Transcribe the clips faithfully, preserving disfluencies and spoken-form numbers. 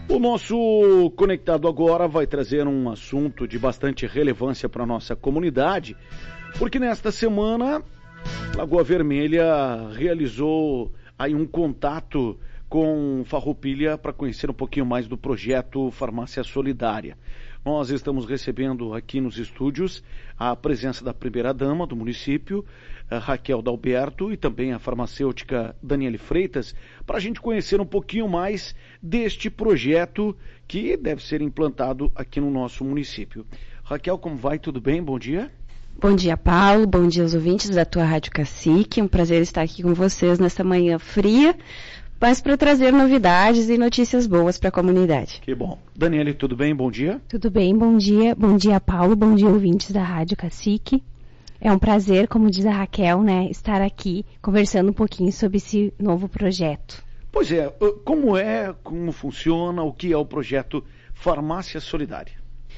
O nosso Conectado Agora vai trazer um assunto de bastante relevância para a nossa comunidade, porque nesta semana Lagoa Vermelha realizou aí um contato com Farroupilha para conhecer um pouquinho mais do projeto Farmácia Solidária. Nós estamos recebendo aqui nos estúdios a presença da primeira-dama do município, Raquel Dalberto, e também a farmacêutica Daniele Freitas, para a gente conhecer um pouquinho mais deste projeto que deve ser implantado aqui no nosso município. Raquel, como vai? Tudo bem? Bom dia. Bom dia, Paulo. Bom dia aos ouvintes da tua Rádio Cacique. Um prazer estar aqui com vocês nesta manhã fria, mas para trazer novidades e notícias boas para a comunidade. Que bom. Daniele, tudo bem? Bom dia. Tudo bem, bom dia. Bom dia, Paulo. Bom dia, ouvintes da Rádio Cacique. É um prazer, como diz a Raquel, né, estar aqui conversando um pouquinho sobre esse novo projeto. Pois é, como é, como funciona, o que é o projeto Farmácia Solidária?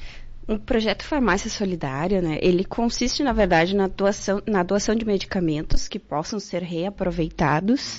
O projeto Farmácia Solidária, né, ele consiste, na verdade, na doação, na doação de medicamentos que possam ser reaproveitados.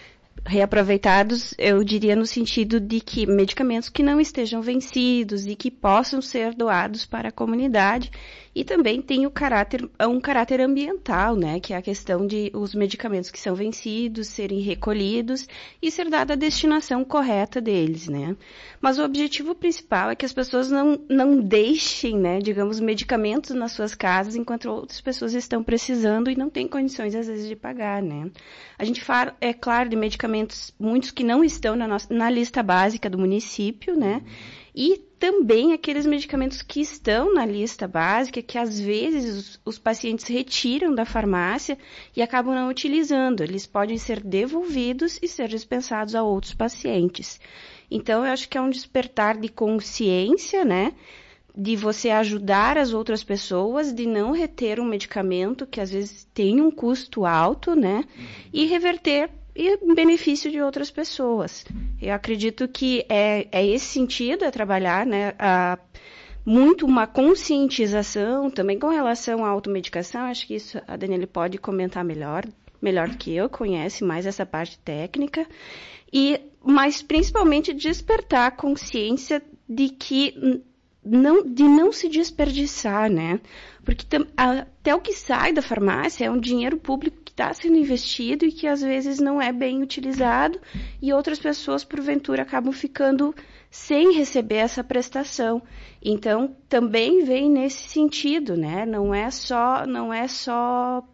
Reaproveitados, eu diria no sentido de que medicamentos que não estejam vencidos e que possam ser doados para a comunidade, e também tem o caráter, um caráter ambiental, né, que é a questão de os medicamentos que são vencidos serem recolhidos e ser dada a destinação correta deles, né. Mas o objetivo principal é que as pessoas não, não deixem, né, digamos, medicamentos nas suas casas enquanto outras pessoas estão precisando e não têm condições, às vezes, de pagar, né. A gente fala, é claro, de medicamentos, muitos que não estão na, nossa, na lista básica do município, né, e também aqueles medicamentos que estão na lista básica, que às vezes os, os pacientes retiram da farmácia e acabam não utilizando. Eles podem ser devolvidos e ser dispensados a outros pacientes. Então, eu acho que é um despertar de consciência, né, de você ajudar as outras pessoas, de não reter um medicamento que às vezes tem um custo alto, né, e reverter em benefício de outras pessoas. Eu acredito que é, é esse sentido, é trabalhar, né, a, muito uma conscientização também com relação à automedicação. Acho que isso a Daniele pode comentar melhor, melhor do que eu, conhece mais essa parte técnica, e, mas principalmente despertar a consciência de que não, de não se desperdiçar, né? Porque tam, até o que sai da farmácia é um dinheiro público que está sendo investido e que às vezes não é bem utilizado e outras pessoas, porventura, acabam ficando sem receber essa prestação. Então, também vem nesse sentido, né? Não é só, não é só,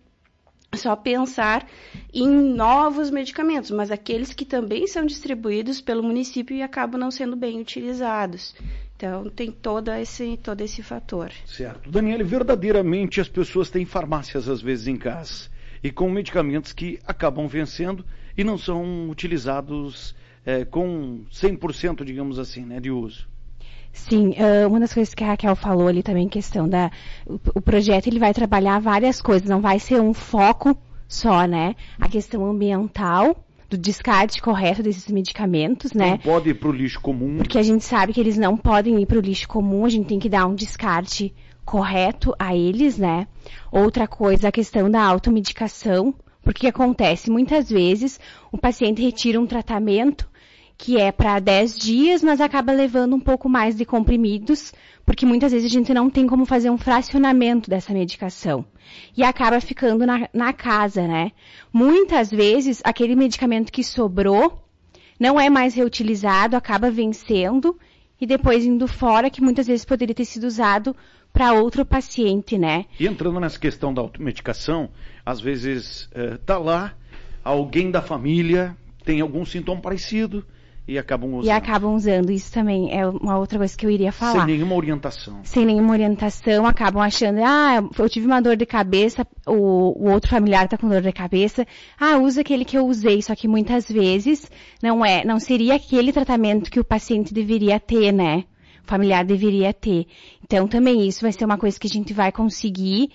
só pensar em novos medicamentos, mas aqueles que também são distribuídos pelo município e acabam não sendo bem utilizados. Então, tem todo esse, todo esse fator. Certo. Daniele, verdadeiramente as pessoas têm farmácias às vezes em casa e com medicamentos que acabam vencendo e não são utilizados é, com cem por cento, digamos assim, né, de uso. Sim, uma das coisas que a Raquel falou ali também, questão da... O, o projeto ele vai trabalhar várias coisas, não vai ser um foco só, né? A questão ambiental, do descarte correto desses medicamentos, né? Não pode ir para o lixo comum. Porque a gente sabe que eles não podem ir para o lixo comum, a gente tem que dar um descarte correto a eles, né? Outra coisa, a questão da automedicação, porque acontece muitas vezes, o paciente retira um tratamento que é para dez dias, mas acaba levando um pouco mais de comprimidos, porque muitas vezes a gente não tem como fazer um fracionamento dessa medicação. E acaba ficando na, na casa, né? Muitas vezes, aquele medicamento que sobrou não é mais reutilizado, acaba vencendo e depois indo fora, que muitas vezes poderia ter sido usado para outro paciente, né? E entrando nessa questão da automedicação, às vezes está uh, lá, alguém da família tem algum sintoma parecido e acabam usando. E acabam usando, isso também é uma outra coisa que eu iria falar. Sem nenhuma orientação. Sem nenhuma orientação, acabam achando, ah, eu tive uma dor de cabeça, o, o outro familiar está com dor de cabeça, ah, usa aquele que eu usei, só que muitas vezes não é, não seria aquele tratamento que o paciente deveria ter, né? O familiar deveria ter. Então também isso vai ser uma coisa que a gente vai conseguir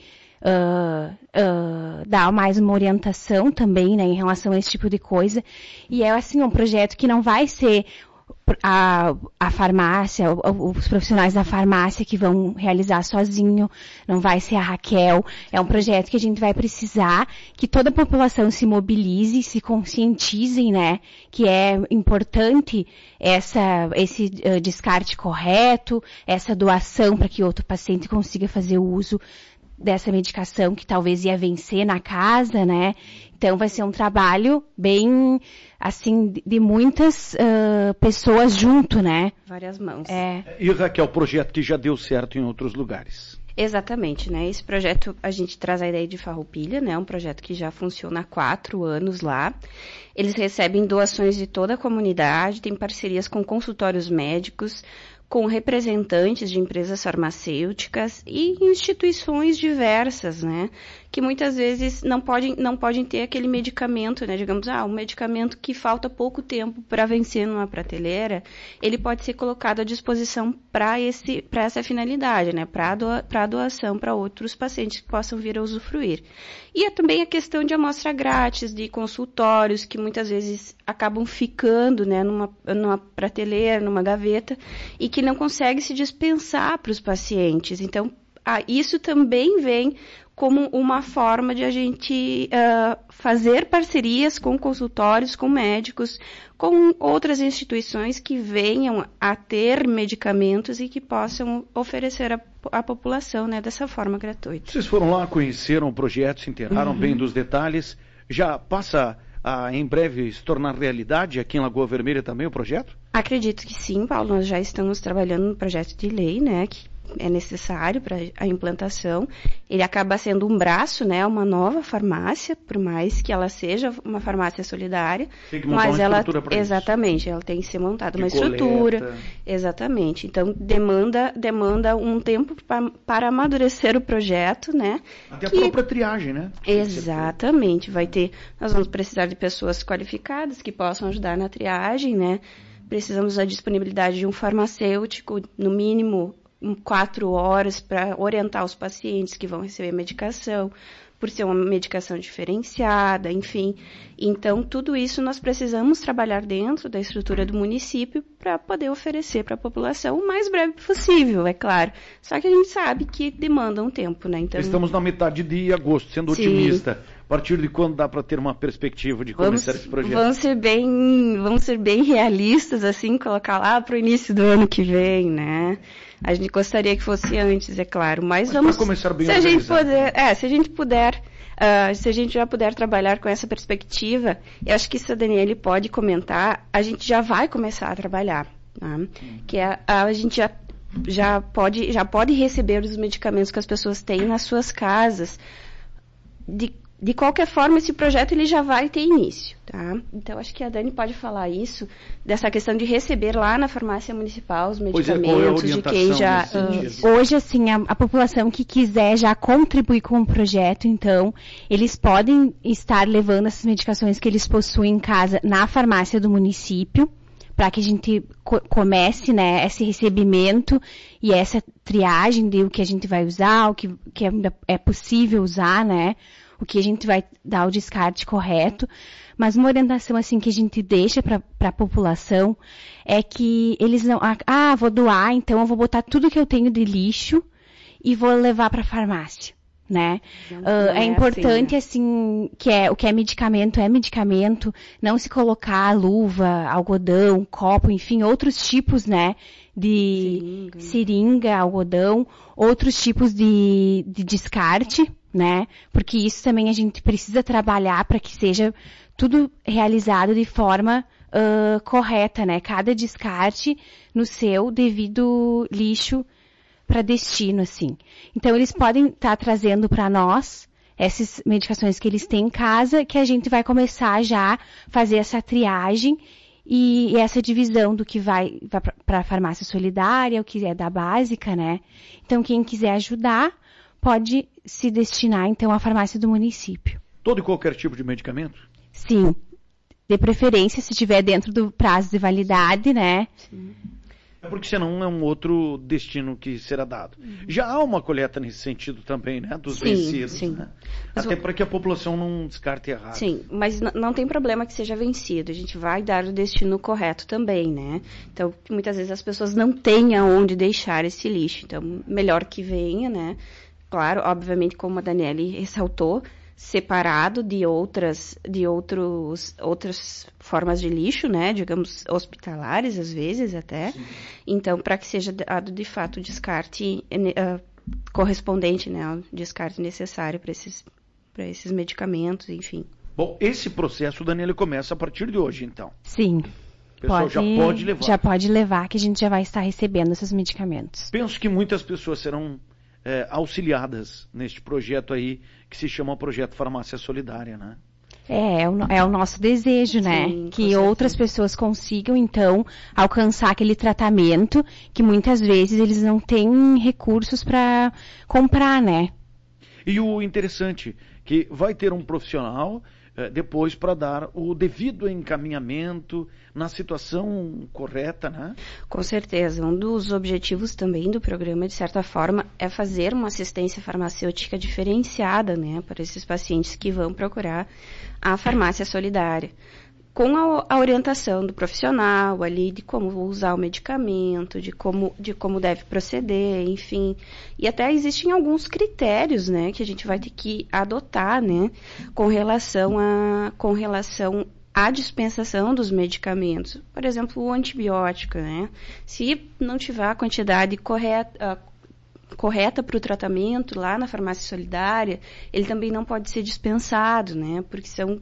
Uh, uh, dar mais uma orientação também, né, em relação a esse tipo de coisa. E é assim, um projeto que não vai ser a, a farmácia, os profissionais da farmácia que vão realizar sozinho, não vai ser a Raquel. É um projeto que a gente vai precisar que toda a população se mobilize, se conscientizem, né, que é importante essa, esse uh, descarte correto, essa doação para que outro paciente consiga fazer o uso dessa medicação que talvez ia vencer na casa, né? Então vai ser um trabalho bem, assim, de muitas uh, pessoas junto, né? Várias mãos. É. E Raquel, o projeto que já deu certo em outros lugares. Exatamente, né? Esse projeto, a gente traz a ideia de Farroupilha, né? Um projeto que já funciona há quatro anos lá. Eles recebem doações de toda a comunidade, tem parcerias com consultórios médicos, com representantes de empresas farmacêuticas e instituições diversas, né, que muitas vezes não podem, não podem ter aquele medicamento, né, digamos, ah, um medicamento que falta pouco tempo para vencer numa prateleira, ele pode ser colocado à disposição para esse, para essa finalidade, né, para doa, para doação para outros pacientes que possam vir a usufruir. E é também a questão de amostra grátis, de consultórios que muitas vezes acabam ficando, né, numa, numa prateleira, numa gaveta, e que não consegue se dispensar para os pacientes. Então, ah, isso também vem como uma forma de a gente uh, fazer parcerias com consultórios, com médicos, com outras instituições que venham a ter medicamentos e que possam oferecer à, à população, né, dessa forma gratuita. Vocês foram lá, conheceram o projeto, se inteiraram uhum. bem dos detalhes. Já passa a, em breve, se tornar realidade aqui em Lagoa Vermelha também o projeto? Acredito que sim, Paulo. Nós já estamos trabalhando no projeto de lei, né, que é necessário para a implantação. Ele acaba sendo um braço, né, uma nova farmácia, por mais que ela seja uma farmácia solidária, tem que montar mas uma ela estrutura para exatamente, isso. Ela tem que ser montada de uma coleta. estrutura, exatamente. Então demanda demanda um tempo pra, para amadurecer o projeto, né? Até que... a própria triagem, né? Exatamente, vai ter, nós vamos precisar de pessoas qualificadas que possam ajudar na triagem, né? Precisamos da disponibilidade de um farmacêutico, no mínimo quatro horas para orientar os pacientes que vão receber medicação, por ser uma medicação diferenciada, enfim. Então, tudo isso nós precisamos trabalhar dentro da estrutura do município para poder oferecer para a população o mais breve possível, é claro. Só que a gente sabe que demanda um tempo, né? Então, estamos na metade de agosto, sendo sim. otimista. A partir de quando dá para ter uma perspectiva de começar vamos, esse projeto? Vamos ser bem, vamos ser bem realistas, assim, colocar lá para o início do ano que vem, né? A gente gostaria que fosse antes, é claro, mas, mas vamos. Começar bem se a gente puder, é, se a gente puder, uh, se a gente já puder trabalhar com essa perspectiva, eu acho que isso a Daniele pode comentar. A gente já vai começar a trabalhar, tá? Hum. Que a, a, a gente já já pode já pode receber os medicamentos que as pessoas têm nas suas casas. De De qualquer forma, esse projeto ele já vai ter início, tá? Então, acho que a Dani pode falar isso, dessa questão de receber lá na farmácia municipal os medicamentos, é, de quem já... Uh, hoje, assim, a, a população que quiser já contribuir com o projeto, então, eles podem estar levando essas medicações que eles possuem em casa na farmácia do município, para que a gente co- comece, né, esse recebimento e essa triagem de o que a gente vai usar, o que, que ainda é possível usar, né, o que a gente vai dar o descarte correto, mas uma orientação assim que a gente deixa para a população é que eles não, ah, vou doar, então eu vou botar tudo que eu tenho de lixo e vou levar para a farmácia, né? Não, uh, não é, é importante assim, né? assim que é o que é medicamento é medicamento, não se colocar luva, algodão, copo, enfim, outros tipos, né? De seringa, seringa algodão, outros tipos de, de descarte, né? Porque isso também a gente precisa trabalhar para que seja tudo realizado de forma uh, correta, né? Cada descarte no seu devido lixo para destino, assim. Então, eles podem estar tá trazendo para nós essas medicações que eles têm em casa, que a gente vai começar já a fazer essa triagem e, e essa divisão do que vai, vai para a farmácia solidária, o que é da básica, né? Então, quem quiser ajudar, pode se destinar, então, à farmácia do município. Todo e qualquer tipo de medicamento? Sim. De preferência, se estiver dentro do prazo de validade, né? Sim. Porque senão é um outro destino que será dado. Uhum. Já há uma coleta nesse sentido também, né? Dos sim, vencidos. Sim. Né? Até o... para que a população não descarte errado. Sim, mas n- não tem problema que seja vencido. A gente vai dar o destino correto também, né? Então, muitas vezes as pessoas não têm aonde deixar esse lixo. Então, melhor que venha, né? Claro, obviamente, como a Daniele ressaltou, separado de outras, de outros, outras formas de lixo, né, digamos, hospitalares, às vezes, até. Sim. Então, para que seja dado, de fato, o descarte uh, correspondente, né, ao descarte necessário para esses, para esses medicamentos, enfim. Bom, esse processo, Daniela, começa a partir de hoje, então. Sim. O pessoal pode, já pode levar. Já pode levar, que a gente já vai estar recebendo esses medicamentos. Penso que muitas pessoas serão é, auxiliadas neste projeto aí, que se chama Projeto Farmácia Solidária, né? É, é o, é o nosso desejo, né? Sim, que outras pessoas consigam, então, alcançar aquele tratamento que muitas vezes eles não têm recursos para comprar, né? E o interessante, que vai ter um profissional eh, depois para dar o devido encaminhamento na situação correta, né? Com certeza. Um dos objetivos também do programa, de certa forma, é fazer uma assistência farmacêutica diferenciada, né, para esses pacientes que vão procurar a farmácia solidária, com a, a orientação do profissional ali de como usar o medicamento, de como, de como deve proceder, enfim. E até existem alguns critérios, né, que a gente vai ter que adotar, né, com relação a, com relação a dispensação dos medicamentos. Por exemplo, o antibiótico, né? Se não tiver a quantidade correta, correta para o tratamento lá na farmácia solidária, ele também não pode ser dispensado, né? Porque são, uh,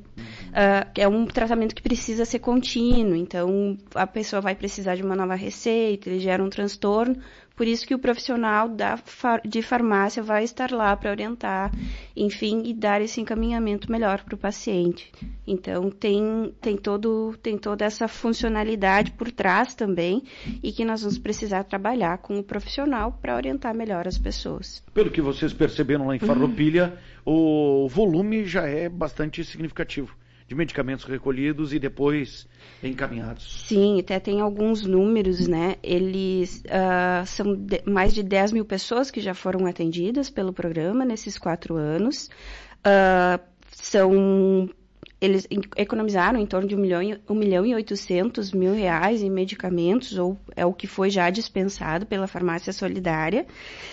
é um tratamento que precisa ser contínuo. Então, a pessoa vai precisar de uma nova receita, ele gera um transtorno. Por isso que o profissional da, de farmácia vai estar lá para orientar, enfim, e dar esse encaminhamento melhor para o paciente. Então, tem, tem, todo, tem toda essa funcionalidade por trás também, e que nós vamos precisar trabalhar com o profissional para orientar melhor as pessoas. Pelo que vocês perceberam lá em Farroupilha, uhum. o volume já é bastante significativo de medicamentos recolhidos e depois encaminhados. Sim, até tem alguns números, né? Eles uh, são de, mais de dez mil pessoas que já foram atendidas pelo programa nesses quatro anos. Uh, são, eles economizaram em torno de um milhão, um milhão e oitocentos mil reais em medicamentos, ou é o que foi já dispensado pela farmácia solidária.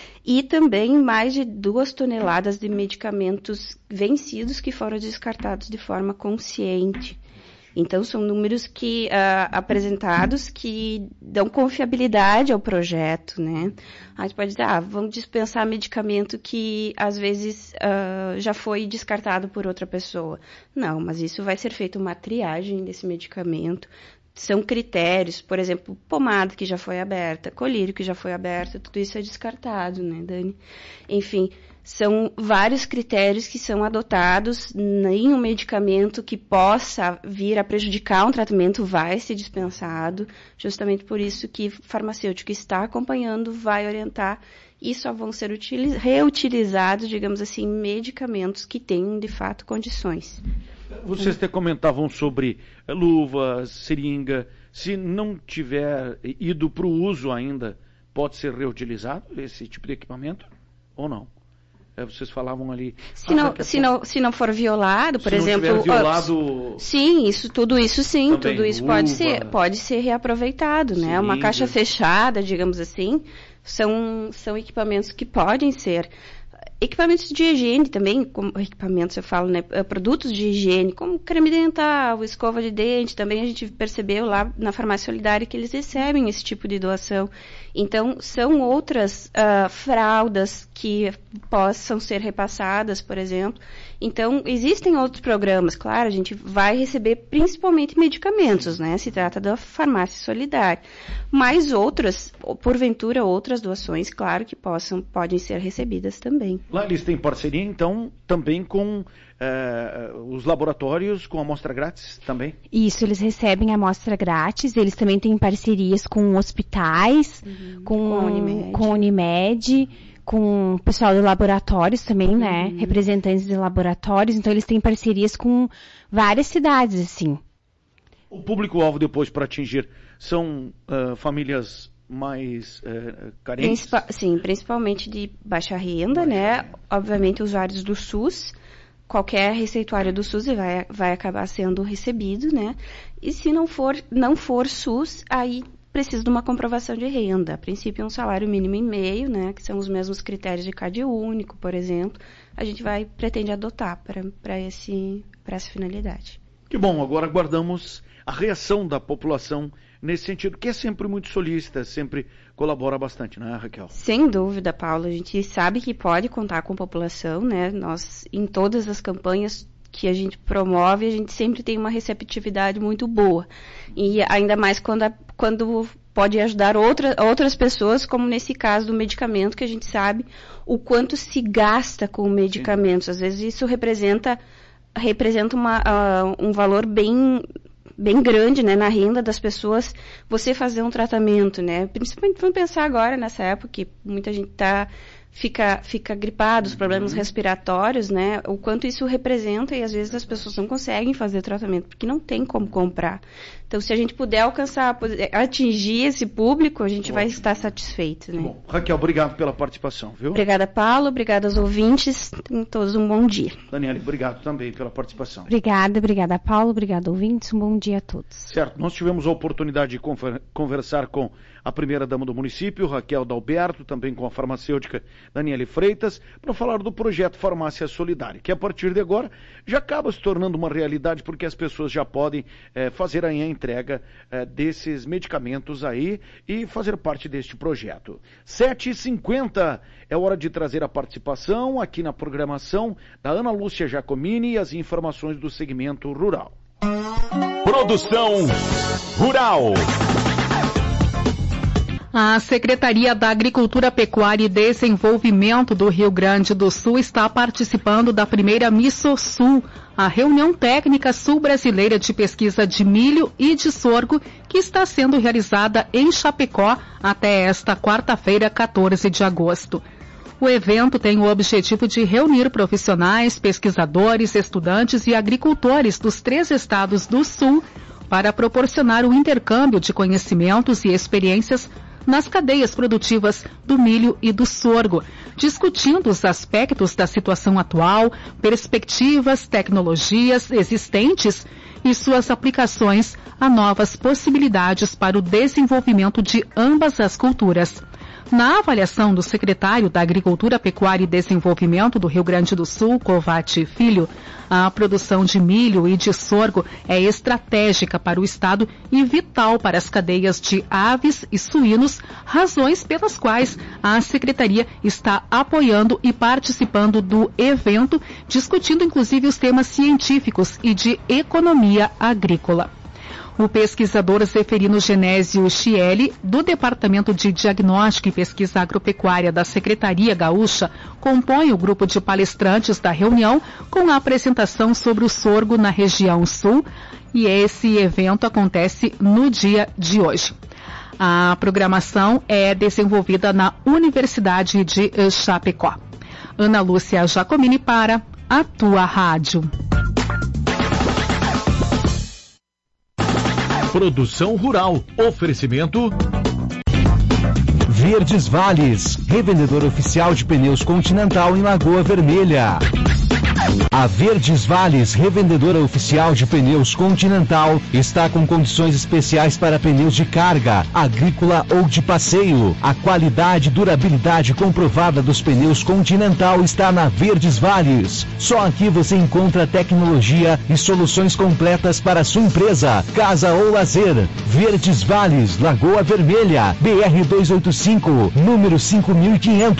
E também mais de duas toneladas de medicamentos vencidos que foram descartados de forma consciente. Então, são números que, uh, apresentados que dão confiabilidade ao projeto, né? A gente pode dizer, ah, vamos dispensar medicamento que, às vezes, uh, já foi descartado por outra pessoa. Não, mas isso vai ser feita uma triagem desse medicamento. São critérios, por exemplo, pomada que já foi aberta, colírio que já foi aberta, tudo isso é descartado, né, Dani? Enfim, são vários critérios que são adotados, nenhum medicamento que possa vir a prejudicar um tratamento vai ser dispensado, justamente por isso que o farmacêutico está acompanhando, vai orientar, e só vão ser utiliz- reutilizados, digamos assim, medicamentos que tenham, de fato, condições. Vocês até comentavam sobre luvas, seringa. Se não tiver ido para o uso ainda, pode ser reutilizado esse tipo de equipamento ou não? É, vocês falavam ali... Se, ah, não, se, não, se não for violado, por se exemplo... Se não tiver violado... Sim, isso, tudo isso sim, também, tudo isso uva, pode ser, pode ser reaproveitado, né? Uma caixa fechada, digamos assim, são, são equipamentos que podem ser... Equipamentos de higiene também, como equipamentos eu falo, né, produtos de higiene, como creme dental, escova de dente, também a gente percebeu lá na farmácia solidária que eles recebem esse tipo de doação. Então, são outras uh, fraldas que possam ser repassadas, por exemplo. Então, existem outros programas, claro, a gente vai receber principalmente medicamentos, né, se trata da farmácia solidária. Mas outras, porventura outras doações, claro que possam, podem ser recebidas também. Lá eles têm parceria, então, também com uh, os laboratórios, com amostra grátis também? Isso, eles recebem amostra grátis, eles também têm parcerias com hospitais, uhum. com, com Unimed, com Unimed, com o pessoal de laboratórios também, né? Uhum. Representantes de laboratórios, então eles têm parcerias com várias cidades, assim. O público-alvo depois para atingir são uh, famílias mais é, carentes? Principal, sim, principalmente de baixa renda, baixa né? Renda. Obviamente, usuários do SUS. Qualquer receituário do SUS vai, vai acabar sendo recebido, né? E se não for, não for SUS, aí precisa de uma comprovação de renda. A princípio, um salário mínimo e meio, né? Que são os mesmos critérios de C A D único, por exemplo. A gente vai, pretende adotar para esse, para essa finalidade. Que bom, agora aguardamos a reação da população nesse sentido, que é sempre muito solícita, sempre colabora bastante, né, Raquel? Sem dúvida, Paulo. A gente sabe que pode contar com a população, né? Nós, em todas as campanhas que a gente promove, a gente sempre tem uma receptividade muito boa. E ainda mais quando, a, quando pode ajudar outra, outras pessoas, como nesse caso do medicamento, que a gente sabe o quanto se gasta com medicamentos. Às vezes isso representa, representa uma, uh, um valor bem... bem grande, né, na renda das pessoas, você fazer um tratamento, né, principalmente vamos pensar agora nessa época que muita gente tá, fica, fica gripado, os problemas uhum. respiratórios, né, o quanto isso representa e às vezes as pessoas não conseguem fazer tratamento, porque não tem como comprar. Então, se a gente puder alcançar, atingir esse público, a gente Ótimo. vai estar satisfeito, né. Bom, Raquel, obrigado pela participação, viu? Obrigada, Paulo, obrigada aos ouvintes, tenham todos um bom dia. Daniele, obrigado também pela participação. Obrigada, obrigada, Paulo, obrigada, ouvintes, um bom dia a todos. Certo, nós tivemos a oportunidade de conver- conversar com a primeira-dama do município, Raquel Dalberto, também com a farmacêutica Daniele Freitas, para falar do projeto Farmácia Solidária, que a partir de agora já acaba se tornando uma realidade, porque as pessoas já podem eh, fazer a entrega eh, desses medicamentos aí e fazer parte deste projeto. sete e cinquenta é hora de trazer a participação aqui na programação da Ana Lúcia Giacomini e as informações do segmento rural. Produção Rural. A Secretaria da Agricultura, Pecuária e Desenvolvimento do Rio Grande do Sul está participando da primeira MISSOSUL, a reunião técnica sul-brasileira de pesquisa de milho e de sorgo, que está sendo realizada em Chapecó até esta quarta-feira, quatorze de agosto. O evento tem o objetivo de reunir profissionais, pesquisadores, estudantes e agricultores dos três estados do Sul para proporcionar o intercâmbio de conhecimentos e experiências nas cadeias produtivas do milho e do sorgo, discutindo os aspectos da situação atual, perspectivas, tecnologias existentes e suas aplicações a novas possibilidades para o desenvolvimento de ambas as culturas. Na avaliação do secretário da Agricultura, Pecuária e Desenvolvimento do Rio Grande do Sul, Covatti Filho, a produção de milho e de sorgo é estratégica para o Estado e vital para as cadeias de aves e suínos, razões pelas quais a Secretaria está apoiando e participando do evento, discutindo inclusive os temas científicos e de economia agrícola. O pesquisador Zeferino Genésio Chieli, do Departamento de Diagnóstico e Pesquisa Agropecuária da Secretaria Gaúcha, compõe o grupo de palestrantes da reunião com a apresentação sobre o sorgo na região sul, e esse evento acontece no dia de hoje. A programação é desenvolvida na Universidade de Chapecó. Ana Lúcia Giacomini para a tua rádio. Produção Rural. Oferecimento Verdes Vales, revendedor oficial de pneus Continental em Lagoa Vermelha. A Verdes Vales, revendedora oficial de pneus Continental, está com condições especiais para pneus de carga, agrícola ou de passeio. A qualidade e durabilidade comprovada dos pneus Continental está na Verdes Vales. Só aqui você encontra tecnologia e soluções completas para sua empresa, casa ou lazer. Verdes Vales, Lagoa Vermelha, B R duzentos e oitenta e cinco, número cinco mil e quinhentos.